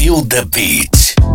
Feel the beat.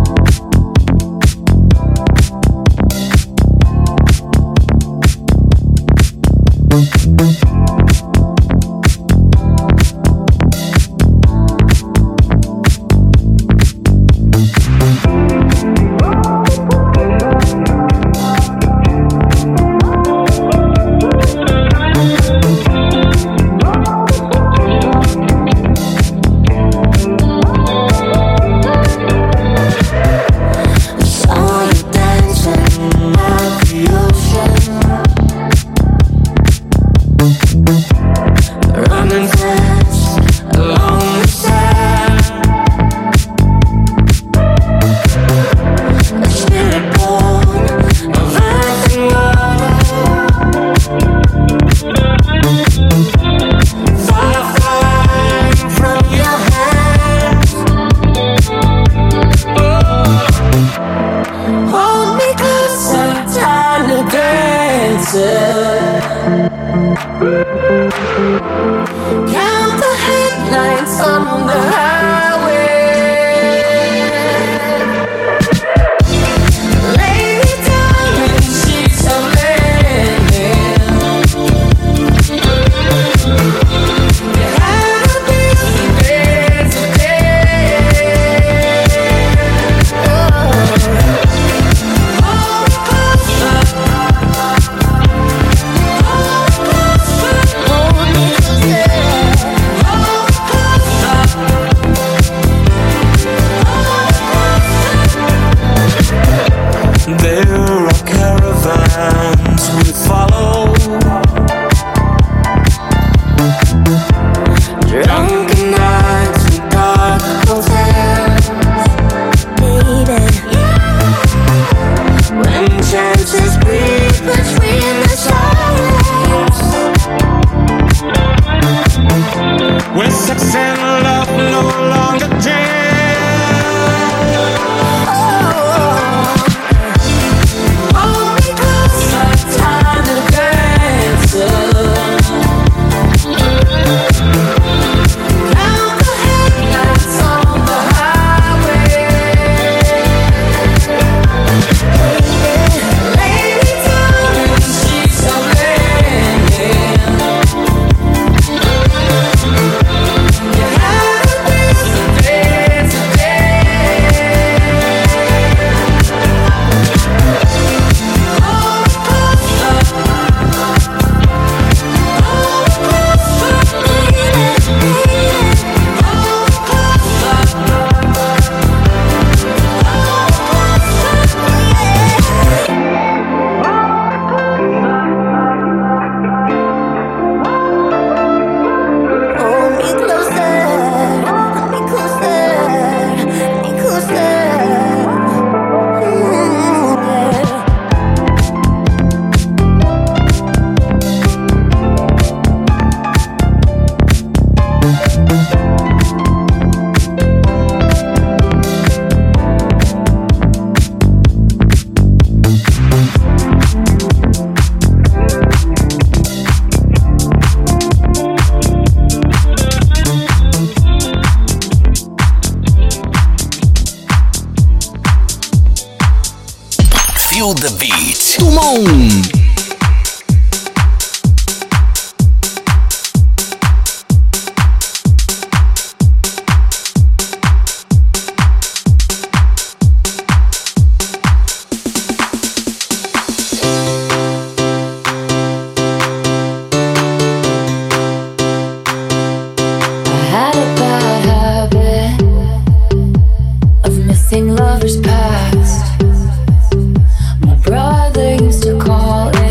Feel the beat. Come on! Lovers past. My brother used to call it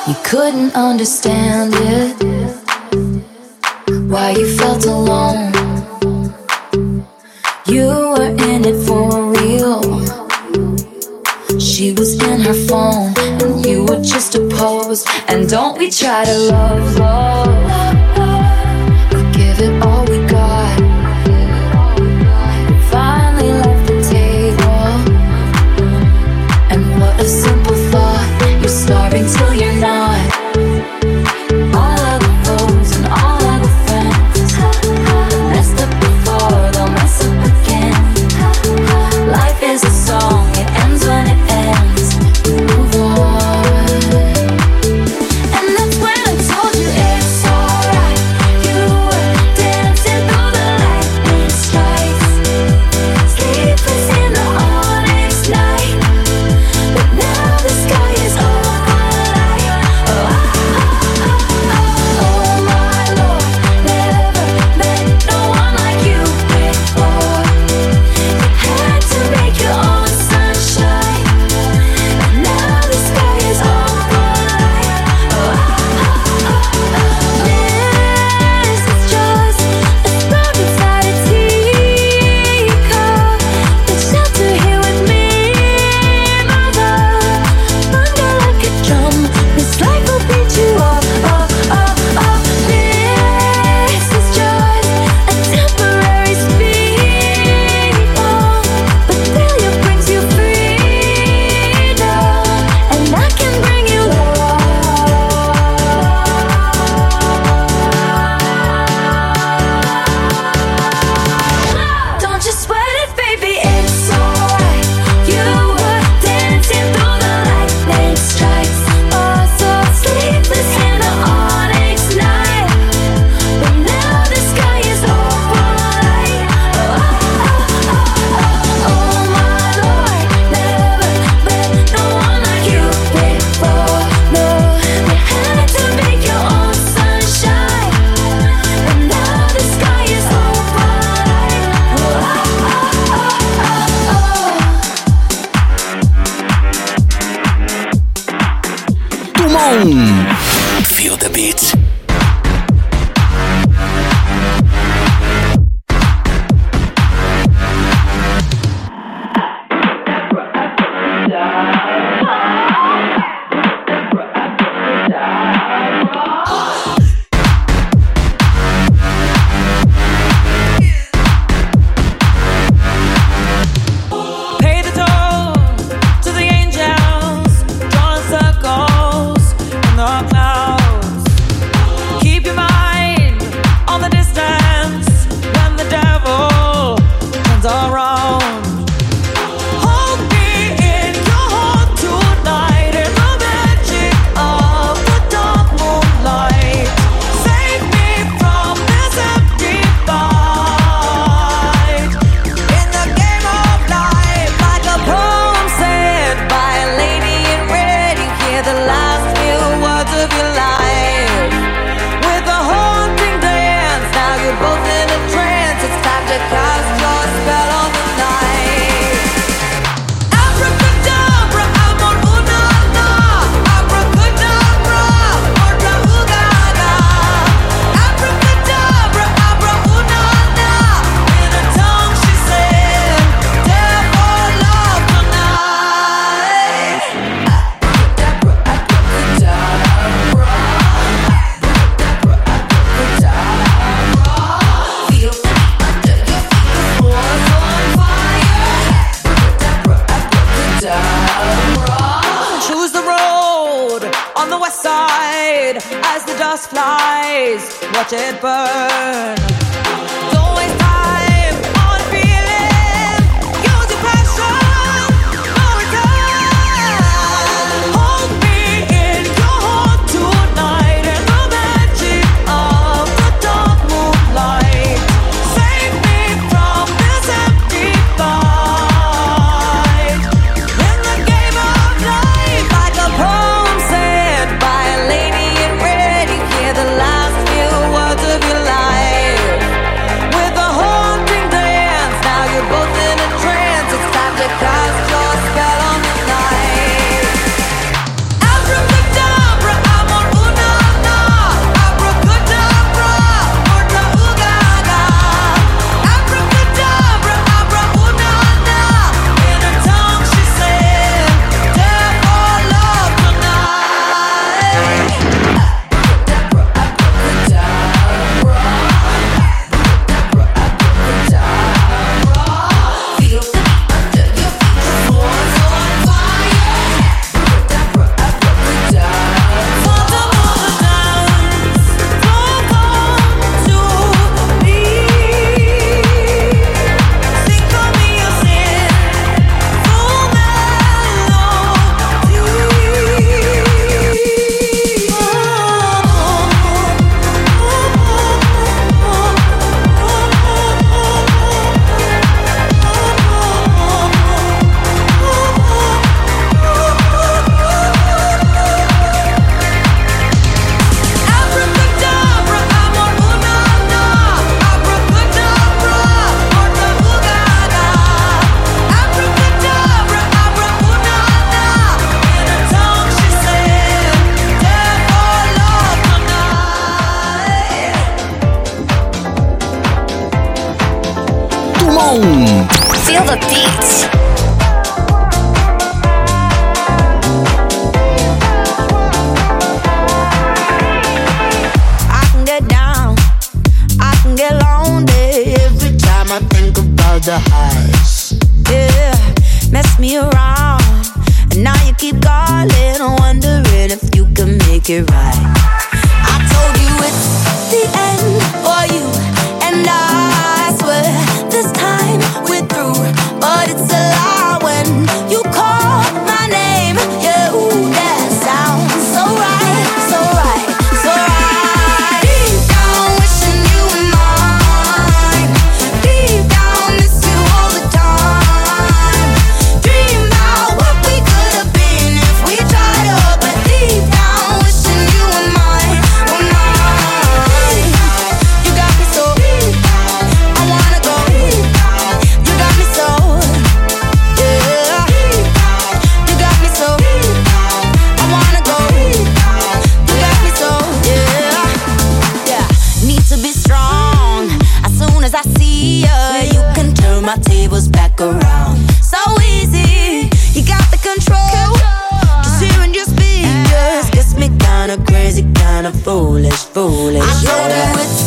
You couldn't understand it, why you felt alone. You were in it for real. She was in her phone and you were just a pose. And don't we try to love, love, we give it all we got. We finally left the table, and what a simple thought. You're starving till you're not. All of the foes and all of the friends messed up before, they'll mess up again. Life is a song, it ends when it ends. Move on. And that's when I told you it's alright. You were dancing through the lightning strikes, sleepless in the onyx night. But now the sky is overlight. Oh, oh my Lord, never met no one like you before. You had to make your own sunshine, but now the sky is overlight. Oh, this is just a spark inside a teacup. The shelter here with me, my love. Thunder like a drum, this life will beat you up, up, up, up. This is just a temporary speed bump, but failure brings you freedom, and I can bring you love. Don't you sweat it, baby, it's alright. You were dancing through the lightning strikes, oh so sleepless in the onyx night. But now the sky is overlight. Oh, oh my Lord, never met no one like you before. No, you had to make your own sunshine, but now the sky is overlight. Oh, Come on! Feel the beat. Pay the toll to the angels, drawing circles in the clouds. Keep your mind on the distance when the devil turns around. Hold me in your heart tonight in the magic of the dark moonlight. Save me from this empty fight. In the game of life, like a poem said by a lady in red, you hear the last few words of your life. With a haunting dance, now you're both in a trance. It's time to cast your spell on the night. Abracadabra, amor una na. Abracadabra, otra ugada. Abracadabra, abra una na. In a tongue she said, dare for love tonight. Abracadabra, abracadabra. Feel under your feet, the floor's on fire. Abracadabra. Choose the road on the west side as the dust flies. Watch it burn. Don't waste time on feeling. Use your passion. No return. Hold me in your heart tonight in the magic of the dark moonlight. Save me from this empty fight. In the game of life, like a poem said by a lady in red, you hear the last few words of your life. Feel the beat. I can get down, I can get lonely every time I think about the highs. Yeah, mess me around, and now you keep calling, wondering if you can make it right. I told you it's the end for you, and I swear this time we're through. But it's a lie when you call my name. Yeah, ooh, that sounds so right, so right, so right. Deep down, wishing you were mine. Deep down, miss you all the time. Dream about what we could have been if we tried up. But deep down, wishing you were mine, were mine. You got me so I wanna go. You got me so, yeah. You got me so I wanna go. You got me so, yeah. Yeah. Need to be strong. As soon as I see ya, you can turn my tables back around. So easy, you got the control. Just hearing your speakers gets me kinda crazy, kinda foolish, foolish. I told you it's